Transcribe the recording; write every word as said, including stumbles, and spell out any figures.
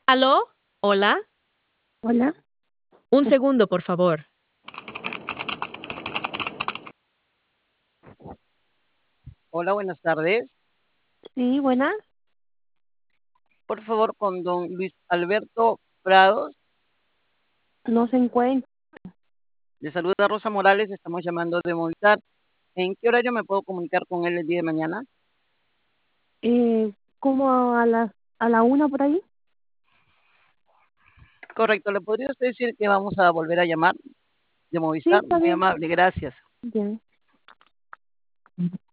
¿Aló? ¿Hola? Hola. Un segundo, por favor. Hola, buenas tardes. Sí, buena. Por favor, con don Luis Alberto Prados. No se encuentra. Le saluda Rosa Morales, estamos llamando de Movistar. ¿En qué horario me puedo comunicar con él el día de mañana? Eh, como a las a la una por ahí. Correcto, ¿le podría usted decir que vamos a volver a llamar de Sí, Movistar? está Muy bien. amable, gracias. Bien.